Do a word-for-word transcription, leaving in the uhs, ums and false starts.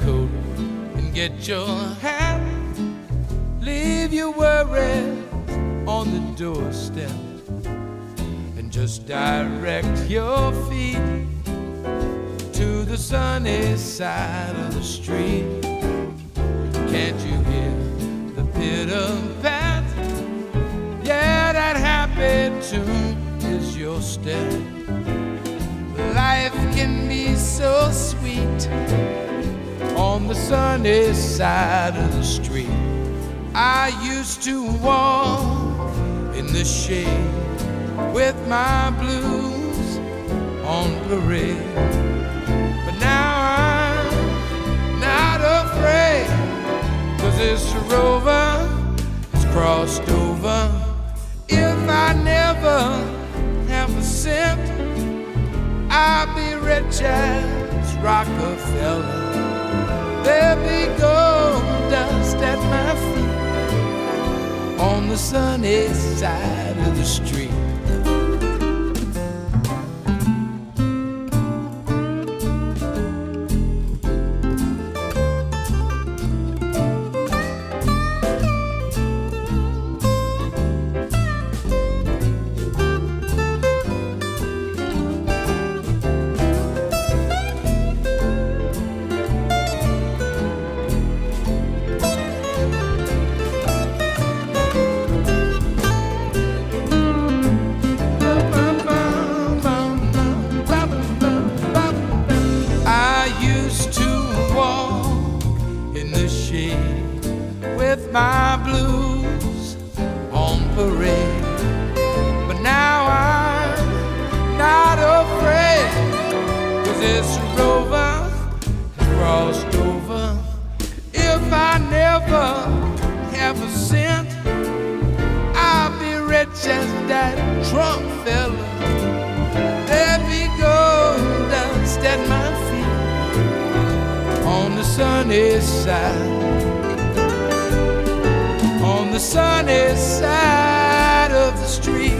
coat and get your hat. Leave your worries on the doorstep and just direct your feet to the sunny side of the street. Can't you hear the pitter-pat? Yeah, that happy tune is your step. Life can be so sweet on the sunny side of the street. I used to walk in the shade with my blues on parade, but now I'm not afraid, 'cause this rover has crossed over. If I never have a cent, I'll be rich as Rockefeller. There'll be gold dust at my feet on the sunny side of the street. With my blues on parade, but now I'm not afraid, 'cause this rover has crossed over. If I never have a cent, I'll be rich as that Trump fella. There'll be gold dust at my feet on the sunny side, on the sunny side of the street.